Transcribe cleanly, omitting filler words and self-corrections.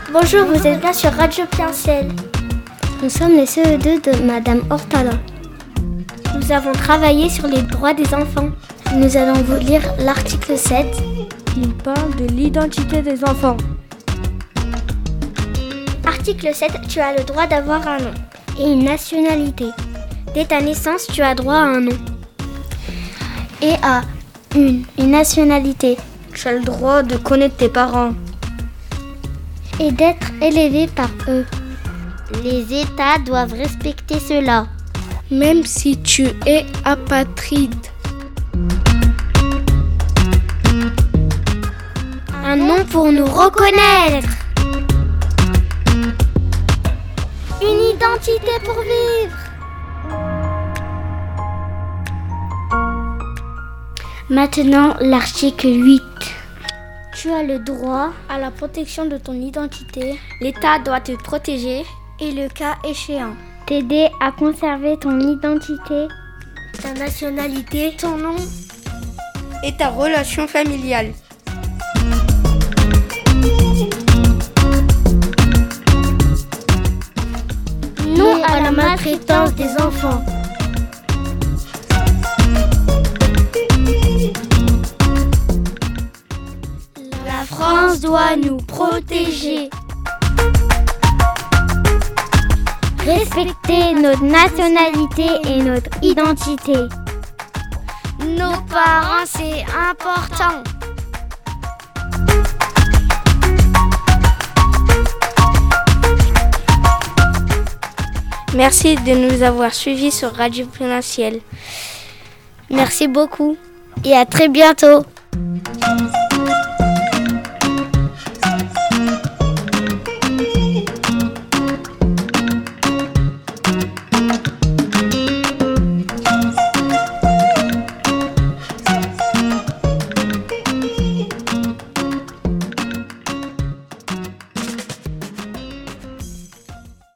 Bonjour, vous êtes bien sur Radio Plein-Ciel. Nous sommes les CE2 de Madame Hortala. Nous avons travaillé sur les droits des enfants. Nous allons vous lire l'article 7. Il parle de l'identité des enfants. Article 7, tu as le droit d'avoir un nom et une nationalité. Dès ta naissance, tu as droit à un nom et à une nationalité. Tu as le droit de connaître tes parents et d'être élevé par eux. Les États doivent respecter cela. Même si tu es apatride. Un nom pour nous reconnaître. Une identité pour vivre. Maintenant, l'article 8. Tu as le droit à la protection de ton identité. L'État doit te protéger et le cas échéant, t'aider à conserver ton identité, ta nationalité, ton nom et ta relation familiale. Non à la maltraitance des enfants. La France doit nous protéger. Respecter notre nationalité et notre identité. Nos parents, c'est important. Merci de nous avoir suivis sur Radio Plein-Ciel. Merci beaucoup et à très bientôt.